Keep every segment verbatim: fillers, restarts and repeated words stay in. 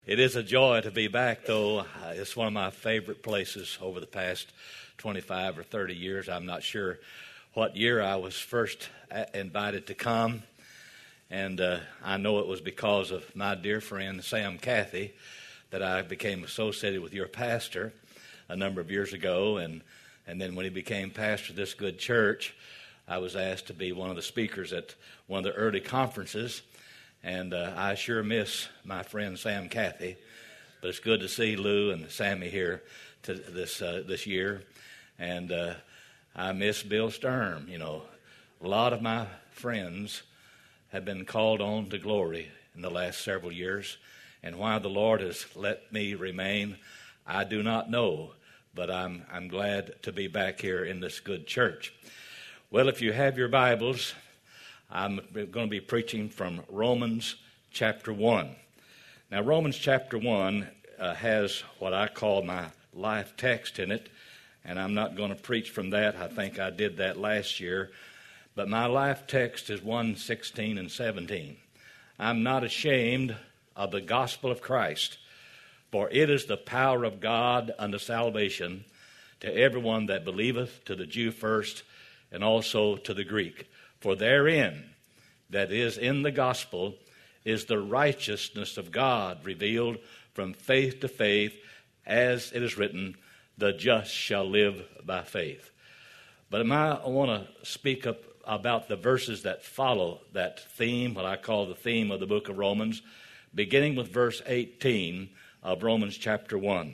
It is a joy to be back, though. Uh, It's one of my favorite places over the past twenty-five or thirty years. I'm not sure what year I was first a- invited to come, and uh, I know it was because of my dear friend Sam Cathy that I became associated with your pastor a number of years ago, and, and then when he became pastor of this good church, I was asked to be one of the speakers at one of the early conferences. And uh, I sure miss my friend Sam Cathy, but it's good to see Lou and Sammy here to this uh, this year. And uh, I miss Bill Sturm. You know, a lot of my friends have been called on to glory in the last several years, and why the Lord has let me remain, I do not know. But I'm I'm glad to be back here in this good church. Well, if you have your Bibles, I'm going to be preaching from Romans chapter one. Now, Romans chapter one uh, has what I call my life text in it, and I'm not going to preach from that. I think I did that last year. But my life text is one sixteen and seventeen. I'm not ashamed of the gospel of Christ, for it is the power of God unto salvation to everyone that believeth, to the Jew first, and also to the Greek. For therein, that is in the gospel, is the righteousness of God revealed from faith to faith, as it is written, the just shall live by faith. But I want to speak up about the verses that follow that theme, what I call the theme of the book of Romans, beginning with verse eighteen of Romans chapter one.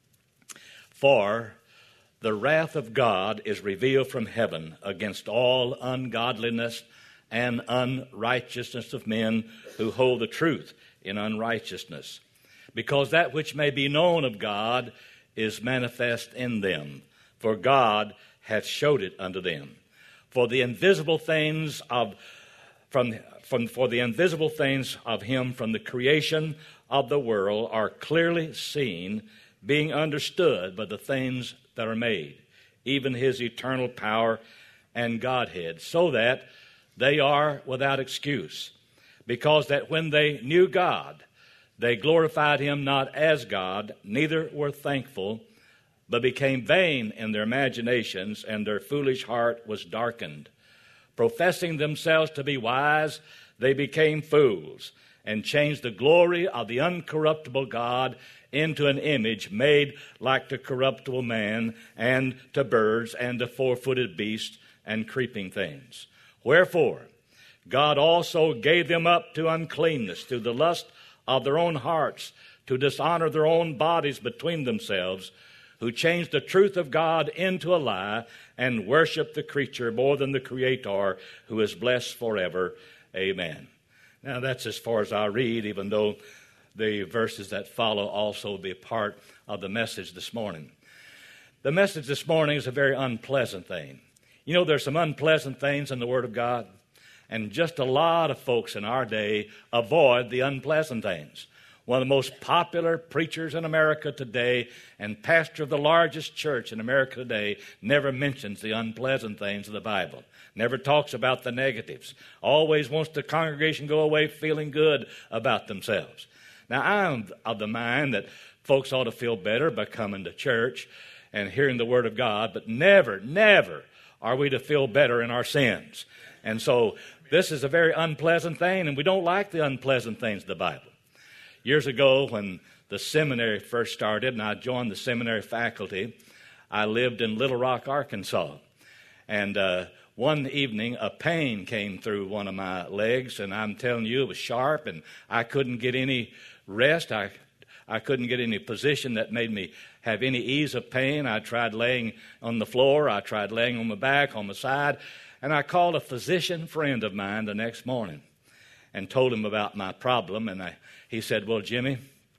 For the wrath of God is revealed from heaven against all ungodliness and unrighteousness of men who hold the truth in unrighteousness, because that which may be known of God is manifest in them, for God hath showed it unto them. For the invisible things of from from for the invisible things of him from the creation of the world are clearly seen, being understood by the things that are made, even his eternal power and Godhead, so that they are without excuse, because that when they knew God, they glorified him not as God, neither were thankful, but became vain in their imaginations, and their foolish heart was darkened. Professing themselves to be wise, they became fools, and changed the glory of the uncorruptible God into an image made like to corruptible man, and to birds, and to four-footed beasts, and creeping things. Wherefore, God also gave them up to uncleanness through the lust of their own hearts, to dishonor their own bodies between themselves, who changed the truth of God into a lie, and worship the creature more than the Creator, who is blessed forever. Amen. Now, that's as far as I read, even though the verses that follow also will be a part of the message this morning. The message this morning is a very unpleasant thing. You know, there's some unpleasant things in the Word of God, and just a lot of folks in our day avoid the unpleasant things. One of the most popular preachers in America today and pastor of the largest church in America today never mentions the unpleasant things of the Bible, never talks about the negatives, always wants the congregation to go away feeling good about themselves. Now, I'm of the mind that folks ought to feel better by coming to church and hearing the Word of God, but never, never are we to feel better in our sins. And so this is a very unpleasant thing, and we don't like the unpleasant things of the Bible. Years ago, when the seminary first started and I joined the seminary faculty, I lived in Little Rock, Arkansas. And uh, one evening, a pain came through one of my legs, and I'm telling you, it was sharp, and I couldn't get any rest. I I couldn't get any position that made me have any ease of pain. I tried laying on the floor. I tried laying on my back, on my side. And I called a physician friend of mine the next morning and told him about my problem. And I, he said, well, Jimmy,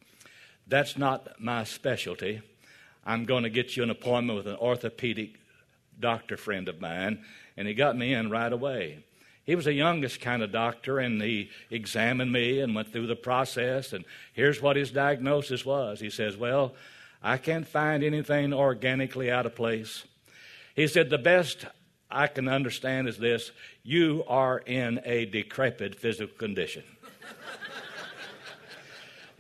that's not my specialty. I'm going to get you an appointment with an orthopedic doctor friend of mine. And he got me in right away. He was a youngest kind of doctor, and he examined me and went through the process. And here's what his diagnosis was. He says, well, I can't find anything organically out of place. He said, the best I can understand is this: you are in a decrepit physical condition.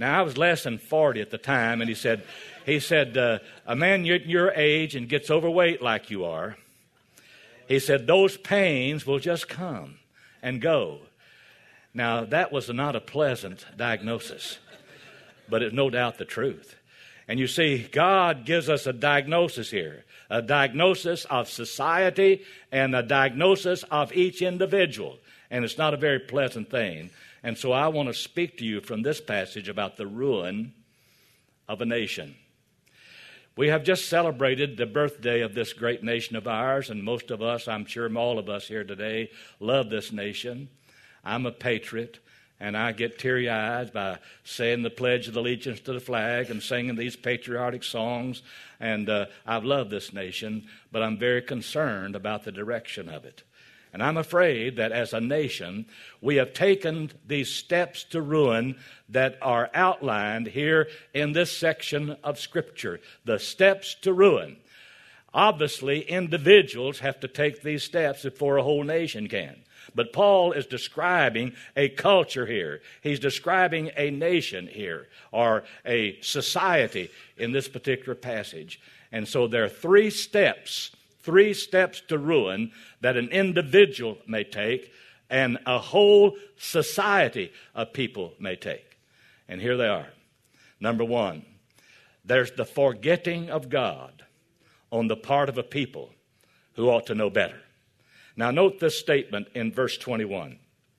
Now, I was less than forty at the time, and he said, he said, uh, a man your, your age and gets overweight like you are, he said, those pains will just come and go. Now, that was not a pleasant diagnosis, but it's no doubt the truth. And you see, God gives us a diagnosis here, a diagnosis of society and a diagnosis of each individual. And it's not a very pleasant thing. And so I want to speak to you from this passage about the ruin of a nation. We have just celebrated the birthday of this great nation of ours, and most of us, I'm sure all of us here today, love this nation. I'm a patriot, and I get teary-eyed by saying the Pledge of Allegiance to the flag and singing these patriotic songs, and uh, I've loved this nation, but I'm very concerned about the direction of it. And I'm afraid that as a nation, we have taken these steps to ruin that are outlined here in this section of Scripture. The steps to ruin. Obviously, individuals have to take these steps before a whole nation can. But Paul is describing a culture here. He's describing a nation here, or a society in this particular passage. And so there are three steps Three steps to ruin that an individual may take and a whole society of people may take. And here they are. Number one, there's the forgetting of God on the part of a people who ought to know better. Now note this statement in verse twenty-one.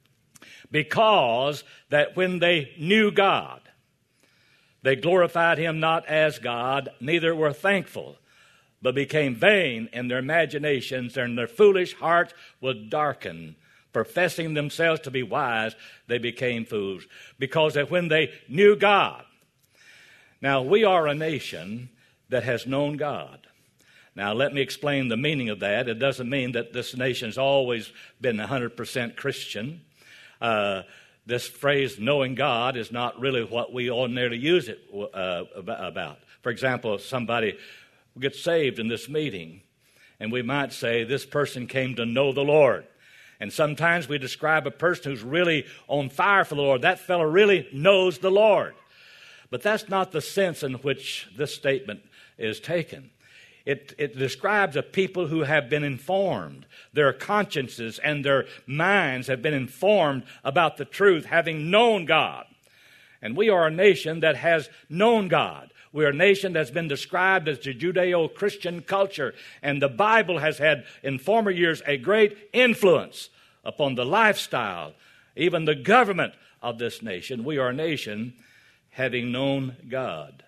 Because that when they knew God, they glorified him not as God, neither were thankful, but became vain in their imaginations, and their foolish heart was darkened. Professing themselves to be wise, they became fools. Because that when they knew God. Now, we are a nation that has known God. Now, let me explain the meaning of that. It doesn't mean that this nation's always been one hundred percent Christian. Uh, this phrase, knowing God, is not really what we ordinarily use it uh, about. For example, somebody get saved in this meeting, and we might say this person came to know the Lord. And sometimes we describe a person who's really on fire for the Lord. That fellow really knows the Lord. But that's not the sense in which this statement is taken. It, it describes a people who have been informed. Their consciences and their minds have been informed about the truth, having known God. And we are a nation that has known God. We're a nation that's been described as the Judeo-Christian culture, and the Bible has had, in former years, a great influence upon the lifestyle, even the government of this nation. We are a nation having known God.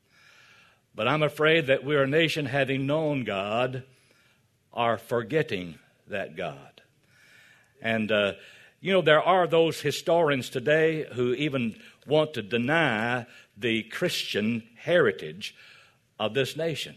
But I'm afraid that we're a nation having known God are forgetting that God. And, uh, you know, there are those historians today who even want to deny the Christian heritage of this nation.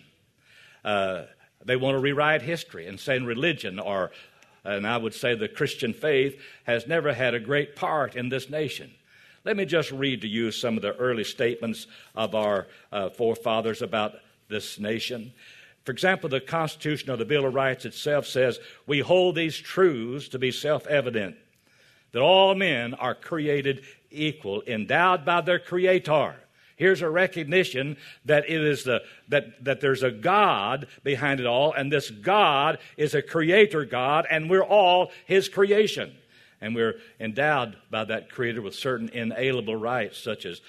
Uh, they want to rewrite history and say religion, or, and I would say the Christian faith, has never had a great part in this nation. Let me just read to you some of the early statements of our uh, forefathers about this nation. For example, the Constitution or the Bill of Rights itself says, we hold these truths to be self-evident, that all men are created equal, endowed by their Creator. Here's a recognition that it is the that, that there's a God behind it all, and this God is a creator God, and we're all his creation. And we're endowed by that Creator with certain inalienable rights, such as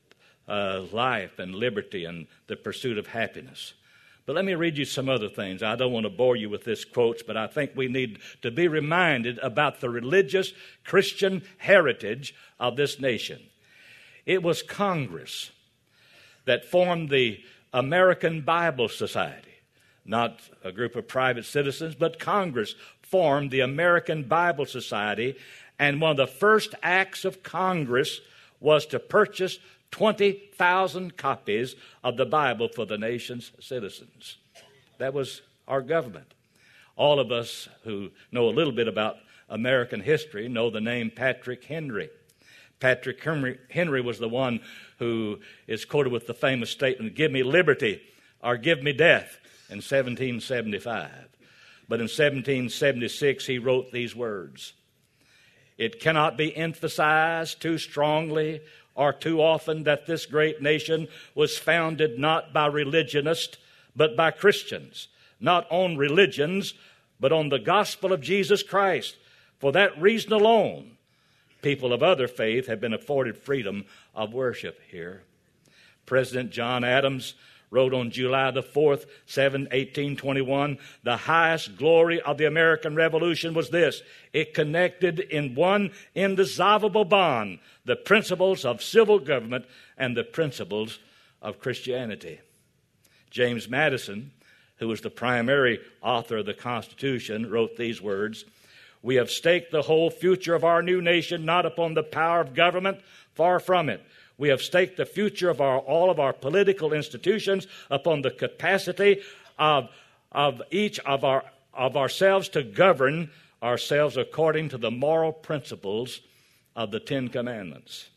uh, life and liberty and the pursuit of happiness. But let me read you some other things. I don't want to bore you with this quotes, but I think we need to be reminded about the religious Christian heritage of this nation. It was Congress that formed the American Bible Society, not a group of private citizens, but Congress formed the American Bible Society, and one of the first acts of Congress was to purchase twenty thousand copies of the Bible for the nation's citizens. That was our government. All of us who know a little bit about American history know the name Patrick Henry. Patrick Henry, Henry was the one who is quoted with the famous statement, "Give me liberty or give me death," in seventeen seventy-five. But in seventeen seventy-six, he wrote these words, "It cannot be emphasized too strongly are too often that this great nation was founded not by religionists, but by Christians, not on religions, but on the gospel of Jesus Christ. For that reason alone, people of other faith have been afforded freedom of worship here. President John Adams wrote on July the fourth, eighteen twenty-one, the highest glory of the American Revolution was this: it connected in one indissoluble bond the principles of civil government and the principles of Christianity. James Madison, who was the primary author of the Constitution, wrote these words: we have staked the whole future of our new nation not upon the power of government, far from it. We have staked the future of our, all of our political institutions upon the capacity of, of each of, our, of ourselves to govern ourselves according to the moral principles of the Ten Commandments.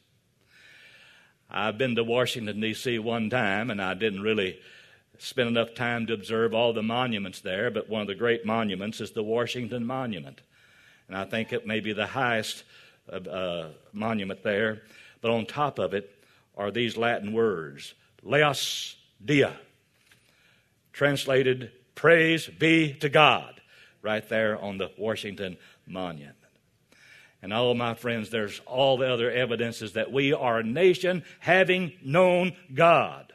I've been to Washington, D C one time, and I didn't really spend enough time to observe all the monuments there, but one of the great monuments is the Washington Monument. And I think it may be the highest uh, monument there. But on top of it are these Latin words, Laus Dei, translated, praise be to God, right there on the Washington Monument. And oh, my friends, there's all the other evidences that we are a nation having known God.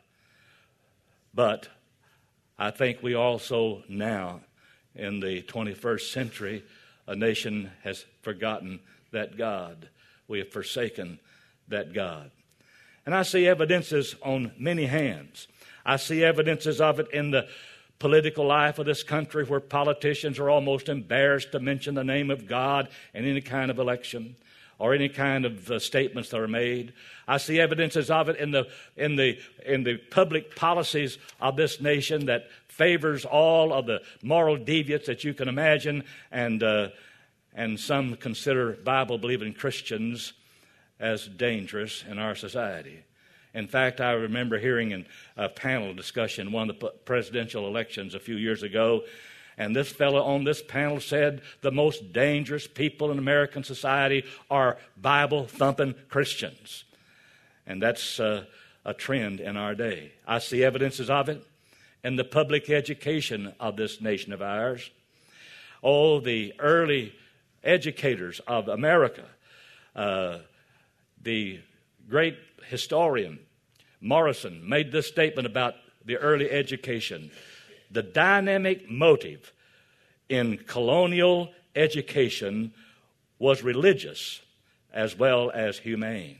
But I think we also now, in the twenty-first century, a nation has forgotten that God. We have forsaken that God. And I see evidences on many hands. I see evidences of it in the political life of this country, where politicians are almost embarrassed to mention the name of God in any kind of election or any kind of uh, statements that are made. I see evidences of it in the in the in the public policies of this nation that favors all of the moral deviants that you can imagine, and uh, and some consider Bible-believing Christians as dangerous in our society. In fact, I remember hearing in a panel discussion one of the presidential elections a few years ago, and this fellow on this panel said the most dangerous people in American society are Bible-thumping Christians. And that's uh, a trend in our day. I see evidences of it in the public education of this nation of ours. Oh, the early educators of America, uh, the great historian Morrison made this statement about the early education. The dynamic motive in colonial education was religious as well as humane.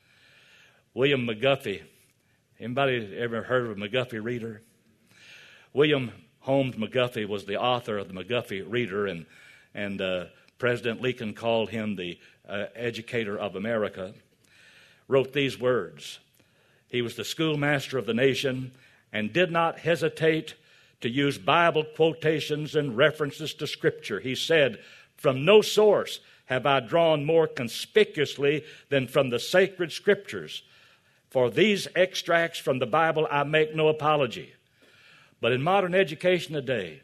William McGuffey, anybody ever heard of a McGuffey Reader? William Holmes McGuffey was the author of the McGuffey Reader, and, and uh, President Lincoln called him the uh, educator of America. Wrote these words: he was the schoolmaster of the nation and did not hesitate to use Bible quotations and references to Scripture. He said, "From no source have I drawn more conspicuously than from the sacred Scriptures. For these extracts from the Bible I make no apology." But in modern education today,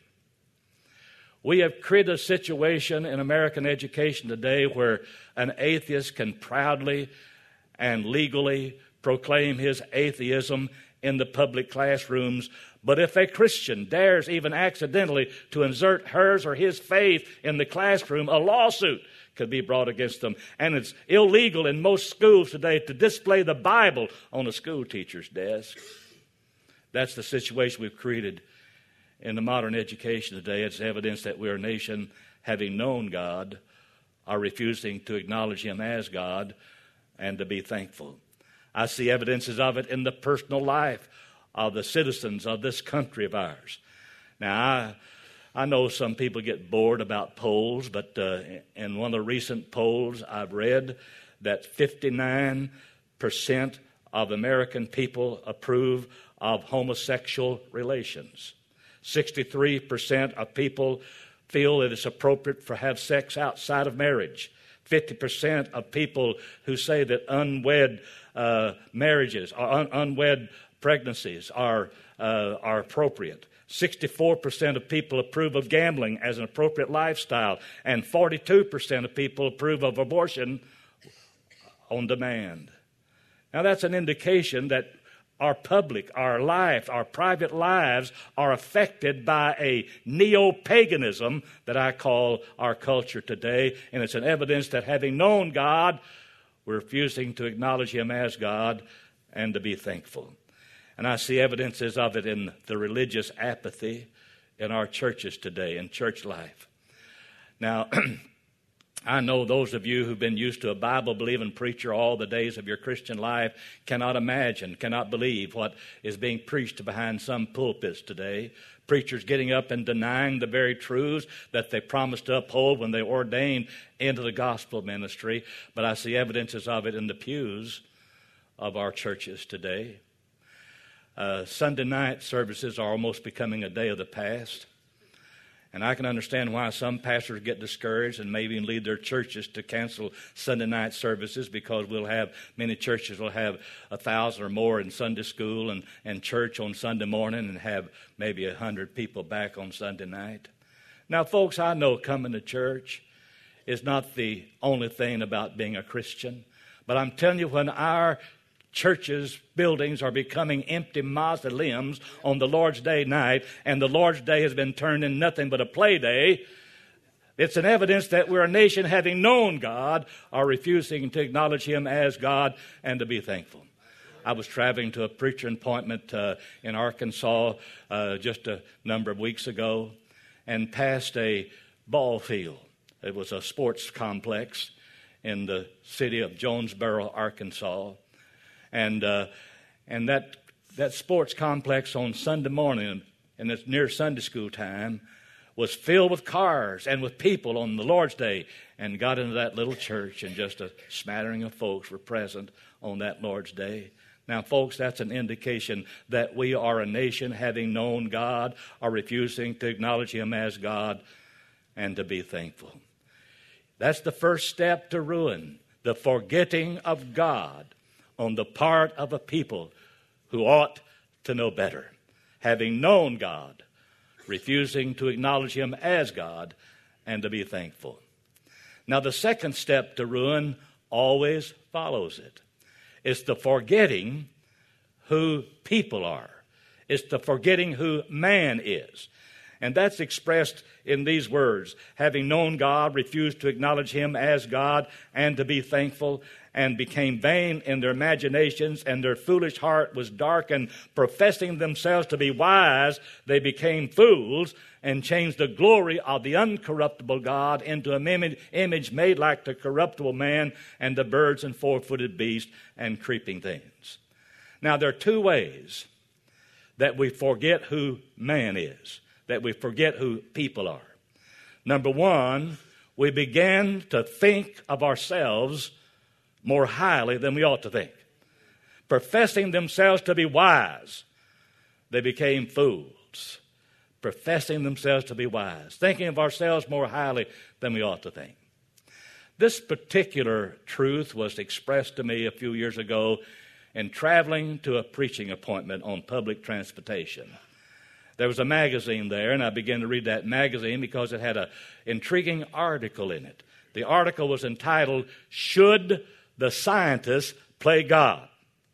we have created a situation in American education today where an atheist can proudly and legally proclaim his atheism in the public classrooms. But if a Christian dares even accidentally to insert hers or his faith in the classroom, a lawsuit could be brought against them. And it's illegal in most schools today to display the Bible on a school teacher's desk. That's the situation we've created in the modern education today. It's evidence that we're a nation having known God, are refusing to acknowledge Him as God and to be thankful. I see evidences of it in the personal life of the citizens of this country of ours. Now, I, I know some people get bored about polls, but uh, in one of the recent polls I've read that fifty-nine percent of American people approve of homosexual relations. sixty-three percent of people feel that it's appropriate to have sex outside of marriage. fifty percent of people who say that unwed uh, marriages or un- unwed pregnancies are, uh, are appropriate. sixty-four percent of people approve of gambling as an appropriate lifestyle, and forty-two percent of people approve of abortion on demand. Now, that's an indication that our public, our life, our private lives are affected by a neo-paganism that I call our culture today. And it's an evidence that having known God, we're refusing to acknowledge Him as God and to be thankful. And I see evidences of it in the religious apathy in our churches today, in church life. Now, I know those of you who've been used to a Bible-believing preacher all the days of your Christian life cannot imagine, cannot believe what is being preached behind some pulpits today. Preachers getting up and denying the very truths that they promised to uphold when they ordained into the gospel ministry. But I see evidences of it in the pews of our churches today. Uh, Sunday night services are almost becoming a day of the past. And I can understand why some pastors get discouraged and maybe lead their churches to cancel Sunday night services, because we'll have, many churches will have a thousand or more in Sunday school and, and church on Sunday morning and have maybe a hundred people back on Sunday night. Now, folks, I know coming to church is not the only thing about being a Christian, but I'm telling you, when our churches, buildings are becoming empty mausoleums on the Lord's Day night, and the Lord's Day has been turned into nothing but a play day, it's an evidence that we're a nation having known God are refusing to acknowledge Him as God and to be thankful. I was traveling to a preacher appointment uh, in Arkansas uh, just a number of weeks ago and passed a ball field. It was a sports complex in the city of Jonesboro, Arkansas. And uh, and that that sports complex on Sunday morning, and it's near Sunday school time, was filled with cars and with people on the Lord's Day. And got into that little church, and just a smattering of folks were present on that Lord's Day. Now, folks, that's an indication that we are a nation having known God, are refusing to acknowledge Him as God, and to be thankful. That's the first step to ruin, the forgetting of God on the part of a people who ought to know better. Having known God, refusing to acknowledge Him as God, and to be thankful. Now, the second step to ruin always follows it. It's the forgetting who people are. It's the forgetting who man is. And that's expressed in these words: having known God, refused to acknowledge Him as God, and to be thankful, and became vain in their imaginations, and their foolish heart was darkened. Professing themselves to be wise, they became fools, and changed the glory of the uncorruptible God into an image, image made like the corruptible man, and the birds and four-footed beasts and creeping things. Now, there are two ways that we forget who man is, that we forget who people are. Number one, we begin to think of ourselves more highly than we ought to think. Professing themselves to be wise, they became fools. Professing themselves to be wise, thinking of ourselves more highly than we ought to think. This particular truth was expressed to me a few years ago in traveling to a preaching appointment on public transportation. There was a magazine there, and I began to read that magazine because it had an intriguing article in it. The article was entitled, "Should the Scientists Play God?"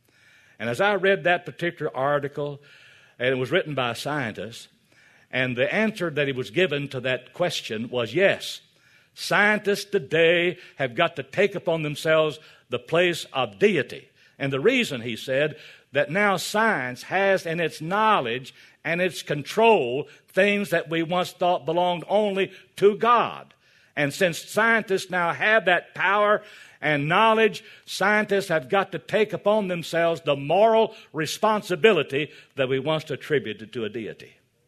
And as I read that particular article, and it was written by a scientist, and the answer that he was given to that question was yes. Scientists today have got to take upon themselves the place of deity. And the reason, he said, that now science has in its knowledge and its control things that we once thought belonged only to God. And since scientists now have that power and knowledge, scientists have got to take upon themselves the moral responsibility that we once attributed to a deity.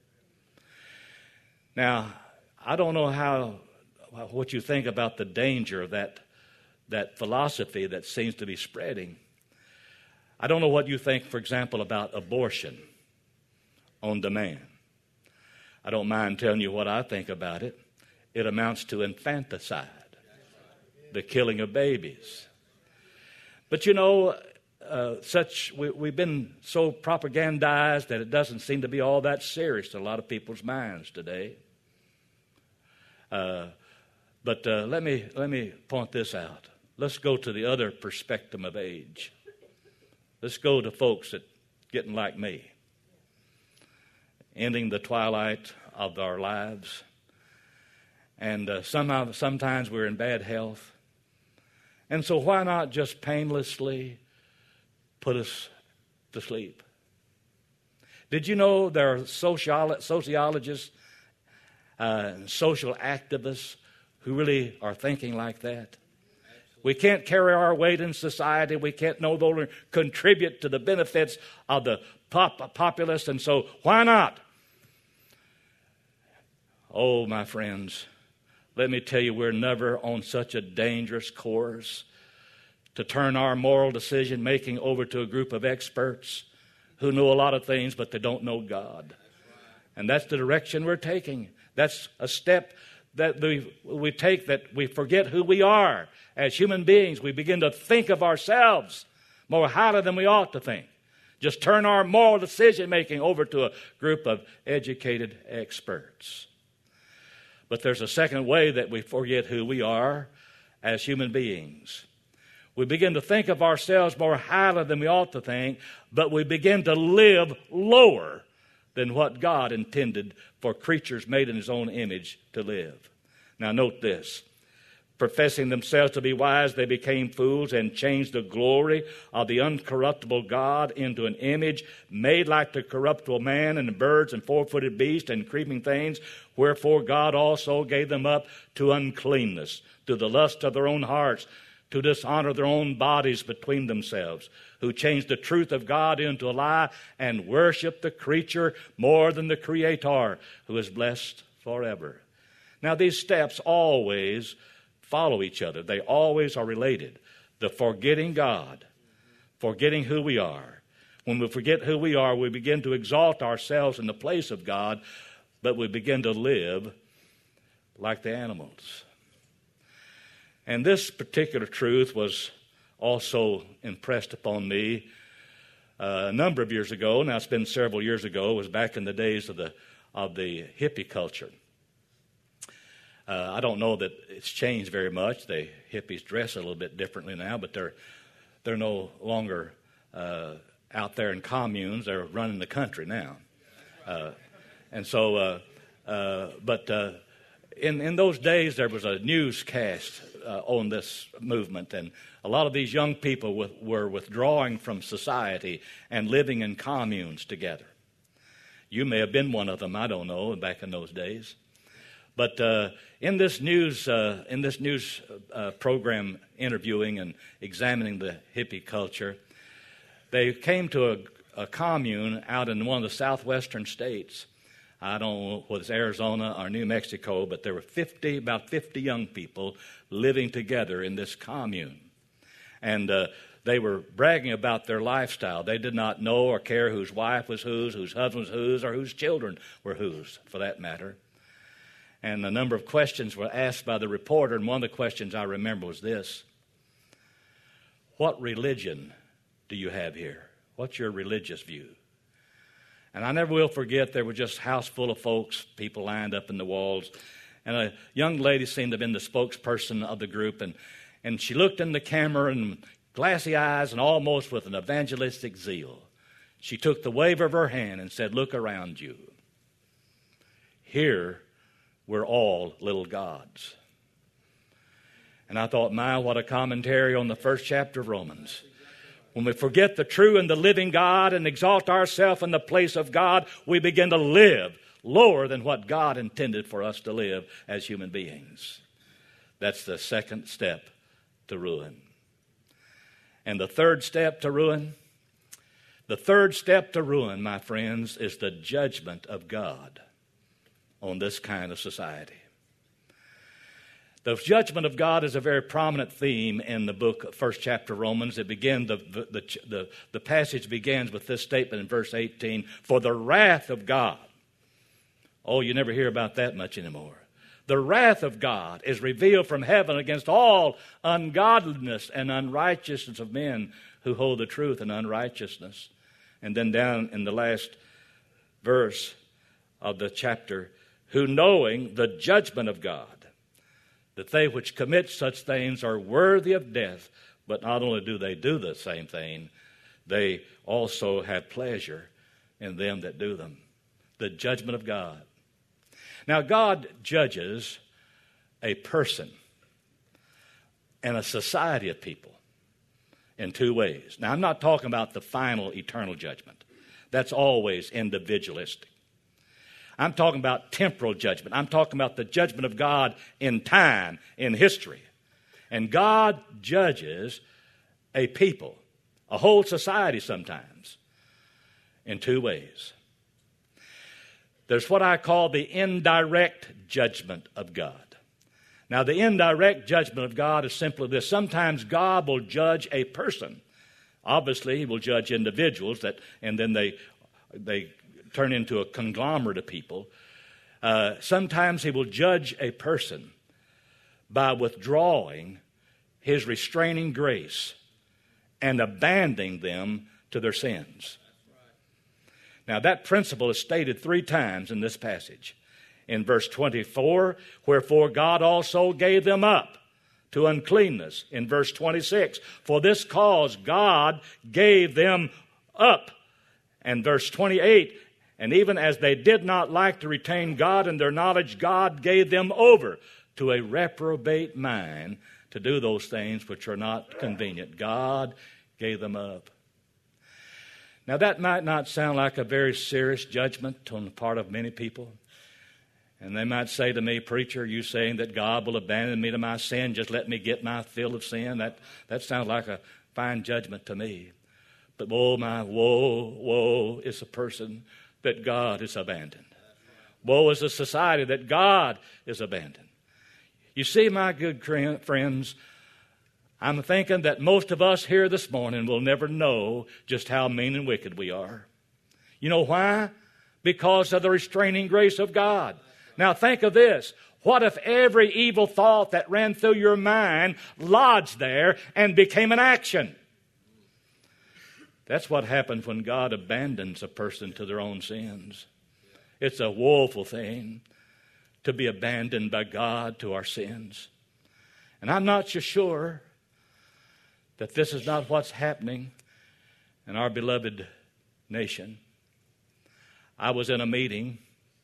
Now, I don't know how what you think about the danger of that, that philosophy that seems to be spreading. I don't know what you think, for example, about abortion on demand. I don't mind telling you what I think about it. It amounts to infanticide, the killing of babies. But you know, uh, such we, we've been so propagandized that it doesn't seem to be all that serious to a lot of people's minds today. Uh, but uh, let me let me point this out. Let's go to the other perspective of age. Let's go to folks that getting like me, ending the twilight of our lives. And uh, somehow, sometimes we're in bad health. And so why not just painlessly put us to sleep? Did you know there are sociolo- sociologists uh, and social activists who really are thinking like that? We can't carry our weight in society. We can't no longer contribute to the benefits of the pop- populace. And so why not? Oh, my friends, let me tell you, we're never on such a dangerous course to turn our moral decision-making over to a group of experts who know a lot of things, but they don't know God. And that's the direction we're taking. That's a step that we, we take, that we forget who we are. As human beings, we begin to think of ourselves more highly than we ought to think. Just turn our moral decision-making over to a group of educated experts. But there's a second way that we forget who we are as human beings. We begin to think of ourselves more highly than we ought to think, but we begin to live lower than what God intended for creatures made in His own image to live. Now note this. Professing themselves to be wise, they became fools and changed the glory of the uncorruptible God into an image made like the corruptible man and the birds and four-footed beasts and creeping things. Wherefore God also gave them up to uncleanness, to the lust of their own hearts, to dishonor their own bodies between themselves, who changed the truth of God into a lie and worship the creature more than the Creator, who is blessed forever. Now these steps always follow each other. They always are related. The forgetting God, forgetting who we are. When we forget who we are, we begin to exalt ourselves in the place of God, but we begin to live like the animals. And this particular truth was also impressed upon me uh, a number of years ago. Now it's been several years ago. It was back in the days of the of the hippie culture. Uh, I don't know that it's changed very much. The hippies dress a little bit differently now, but they're they're no longer uh, out there in communes. They're running the country now, uh, and so. Uh, uh, but uh, in in those days, there was a newscast uh, on this movement, and a lot of these young people with, were withdrawing from society and living in communes together. You may have been one of them. I don't know. Back in those days. But uh, in this news, uh, in this news uh, program, interviewing and examining the hippie culture, they came to a, a commune out in one of the southwestern states. I don't know whether it's Arizona or New Mexico, but there were fifty, about fifty young people living together in this commune, and uh, they were bragging about their lifestyle. They did not know or care whose wife was whose, whose husband was whose, or whose children were whose, for that matter. And a number of questions were asked by the reporter, and one of the questions I remember was this: what religion do you have here? What's your religious view? And I never will forget, there were just a house full of folks, people lined up in the walls, and a young lady seemed to have been the spokesperson of the group, and, and she looked in the camera and glassy eyes and almost with an evangelistic zeal, she took the wave of her hand and said, "Look around you. Here we're all little gods." And I thought, my, what a commentary on the first chapter of Romans. When we forget the true and the living God and exalt ourselves in the place of God, we begin to live lower than what God intended for us to live as human beings. That's the second step to ruin. And the third step to ruin, the third step to ruin, my friends, is the judgment of God on this kind of society. The judgment of God is a very prominent theme in the book, first chapter of Romans. It begins, the, the, the, the passage begins with this statement in verse eighteen, "For the wrath of God," oh, you never hear about that much anymore. "The wrath of God is revealed from heaven against all ungodliness and unrighteousness of men who hold the truth in unrighteousness." And then down in the last verse of the chapter, "Who knowing the judgment of God, that they which commit such things are worthy of death, but not only do they do the same thing, they also have pleasure in them that do them. The judgment of God. Now, God judges a person and a society of people in two ways. Now, I'm not talking about the final eternal judgment. That's always individualistic. I'm talking about temporal judgment. I'm talking about the judgment of God in time, in history. And God judges a people, a whole society sometimes, in two ways. There's what I call the indirect judgment of God. Now, the indirect judgment of God is simply this. Sometimes God will judge a person. Obviously, he will judge individuals, that, and then they, they turn into a conglomerate of people. Uh, sometimes he will judge a person by withdrawing his restraining grace and abandoning them to their sins. Now, that principle is stated three times in this passage. In verse twenty-four, wherefore God also gave them up to uncleanness. In verse twenty-six, for this cause God gave them up. And verse twenty-eight, and even as they did not like to retain God in their knowledge, God gave them over to a reprobate mind to do those things which are not convenient. God gave them up. Now, that might not sound like a very serious judgment on the part of many people. And they might say to me, preacher, you saying that God will abandon me to my sin, just let me get my fill of sin? That, that sounds like a fine judgment to me. But woe, my woe, woe is a person that God has abandoned. Woe is a society that God is abandoned. You see, my good friends, I'm thinking that most of us here this morning will never know just how mean and wicked we are. You know why? Because of the restraining grace of God. Now think of this. What if every evil thought that ran through your mind lodged there and became an action? That's what happens when God abandons a person to their own sins. It's a woeful thing to be abandoned by God to our sins. And I'm not so sure that this is not what's happening in our beloved nation. I was in a meeting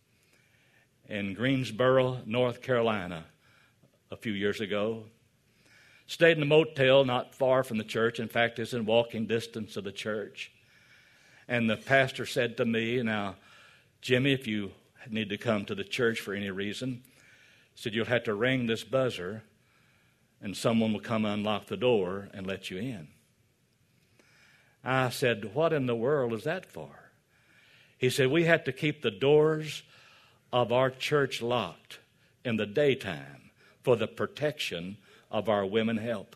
in Greensboro, North Carolina, a few years ago. Stayed in a motel not far from the church. In fact, it's in walking distance of the church. And the pastor said to me, now, Jimmy, if you need to come to the church for any reason, said you'll have to ring this buzzer and someone will come unlock the door and let you in. I said, what in the world is that for? He said, we have to keep the doors of our church locked in the daytime for the protection of our women help.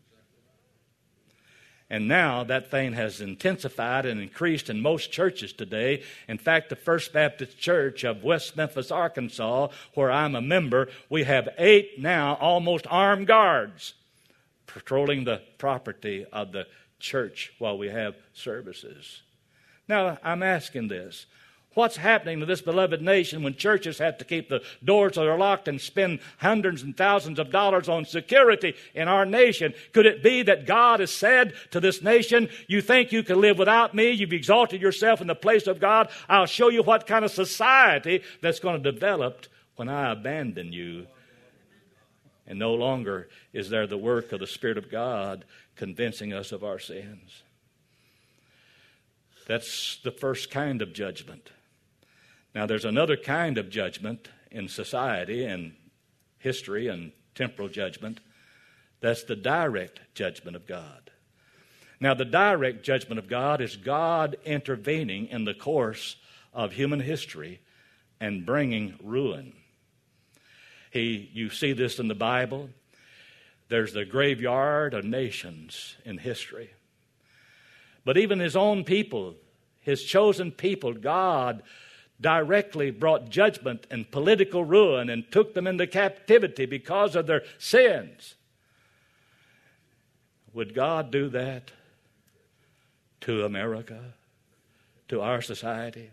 And now that thing has intensified and increased in most churches today. In fact, the First Baptist Church of West Memphis, Arkansas, where I'm a member, we have eight now almost armed guards patrolling the property of the church while we have services. Now, I'm asking this. What's happening to this beloved nation when churches have to keep the doors that are locked and spend hundreds and thousands of dollars on security in our nation? Could it be that God has said to this nation, you think you can live without me? You've exalted yourself in the place of God. I'll show you what kind of society that's going to develop when I abandon you. And no longer is there the work of the Spirit of God convincing us of our sins. That's the first kind of judgment. Now, there's another kind of judgment in society and history and temporal judgment. That's the direct judgment of God. Now, the direct judgment of God is God intervening in the course of human history and bringing ruin. He, you see this in the Bible. There's the graveyard of nations in history. But even his own people, his chosen people, God directly brought judgment and political ruin and took them into captivity because of their sins. Would God do that to America, to our society?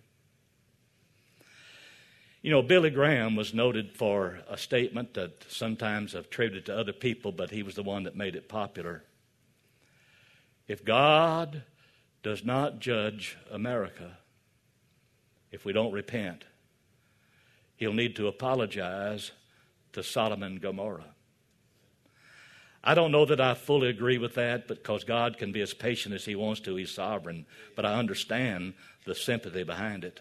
You know, Billy Graham was noted for a statement that sometimes attributed to other people, but he was the one that made it popular. If God does not judge America if we don't repent. He'll need to apologize to Sodom and Gomorrah. I don't know that I fully agree with that, because God can be as patient as he wants to. He's sovereign. But I understand the sympathy behind it.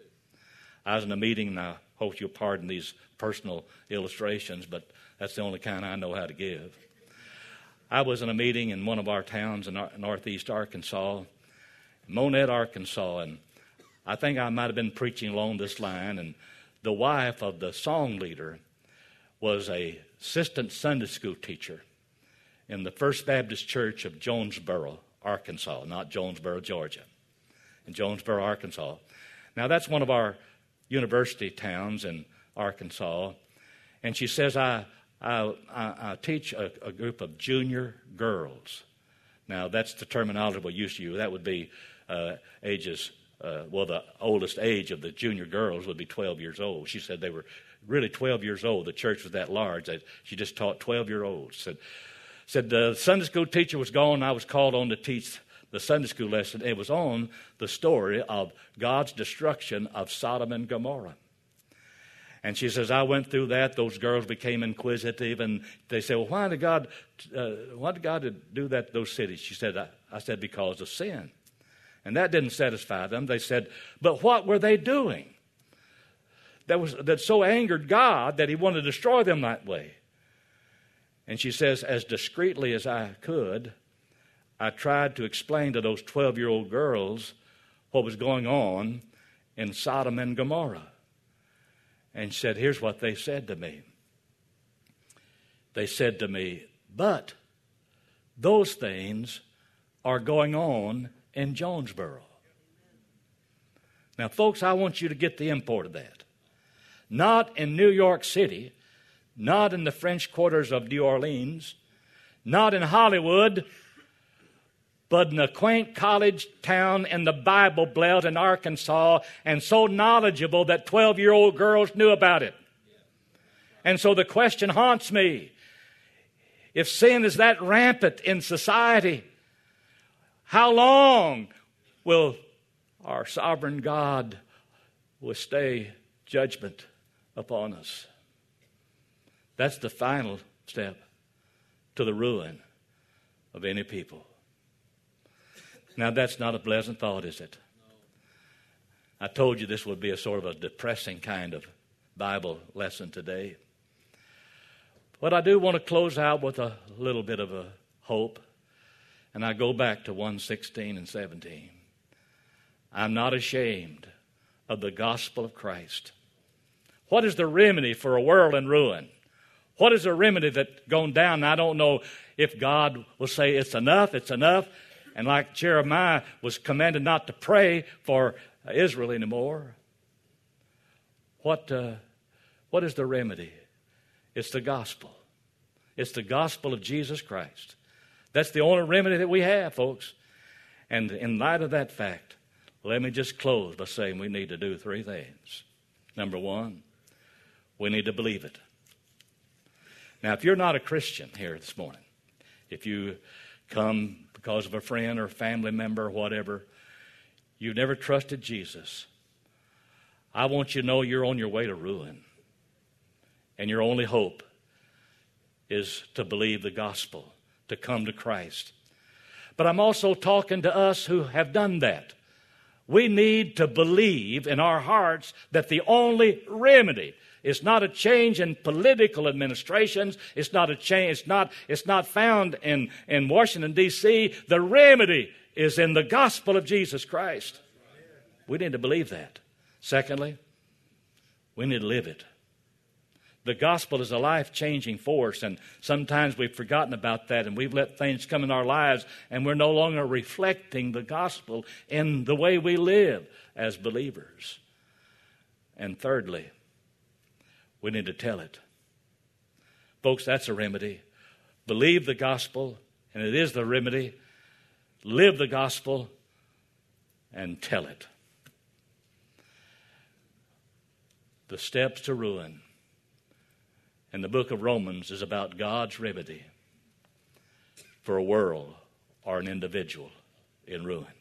I was in a meeting, and I hope you'll pardon these personal illustrations, but that's the only kind I know how to give. I was in a meeting in one of our towns in northeast Arkansas, Monette, Arkansas, and I think I might have been preaching along this line, and the wife of the song leader was a assistant Sunday school teacher in the First Baptist Church of Jonesboro, Arkansas, not Jonesboro, Georgia, in Jonesboro, Arkansas. Now, that's one of our university towns in Arkansas, and she says, I, I, I, I teach a, a group of junior girls. Now, that's the terminology we used to use. That would be uh, ages, uh, well, the oldest age of the junior girls would be twelve years old. She said they were really twelve years old. The church was that large that she just taught twelve-year-olds. Said, said the Sunday school teacher was gone, and I was called on to teach the Sunday school lesson. It was on the story of God's destruction of Sodom and Gomorrah. And she says, I went through that. Those girls became inquisitive, and they said, well, why did God, uh, why did God do that to those cities? She said, I, I said, because of sin. And that didn't satisfy them. They said, but what were they doing that was that so angered God that he wanted to destroy them that way? And she says, as discreetly as I could, I tried to explain to those twelve-year-old girls what was going on in Sodom and Gomorrah. And she said, here's what they said to me. They said to me, but those things are going on in Jonesboro. Now, folks, I want you to get the import of that. Not in New York City, not in the French quarters of New Orleans, not in Hollywood, but in a quaint college town in the Bible Belt in Arkansas, and so knowledgeable that twelve-year-old girls knew about it. And so the question haunts me. If sin is that rampant in society, how long will our sovereign God stay judgment upon us? That's the final step to the ruin of any people. Now, that's not a pleasant thought, is it? I told you this would be a sort of a depressing kind of Bible lesson today. But I do want to close out with a little bit of a hope. And I go back to one sixteen and seventeen. I'm not ashamed of the gospel of Christ. What is the remedy for a world in ruin? What is the remedy that's gone down? And I don't know if God will say it's enough, it's enough. And like Jeremiah was commanded not to pray for Israel anymore. What, uh, what is the remedy? It's the gospel. It's the gospel of Jesus Christ. That's the only remedy that we have, folks. And in light of that fact, let me just close by saying we need to do three things. Number one, we need to believe it. Now, if you're not a Christian here this morning, if you come because of a friend or family member or whatever, you've never trusted Jesus, I want you to know you're on your way to ruin. And your only hope is to believe the gospel, to come to Christ. But I'm also talking to us who have done that. We need to believe in our hearts that the only remedy is not a change in political administrations. It's not a change. It's not, it's not found in, in Washington, D C The remedy is in the gospel of Jesus Christ. We need to believe that. Secondly, we need to live it. The gospel is a life-changing force, and sometimes we've forgotten about that, and we've let things come in our lives, and we're no longer reflecting the gospel in the way we live as believers. And thirdly, we need to tell it. Folks, that's a remedy. Believe the gospel, and it is the remedy. Live the gospel, and tell it. The steps to ruin. And the book of Romans is about God's remedy for a world or an individual in ruin.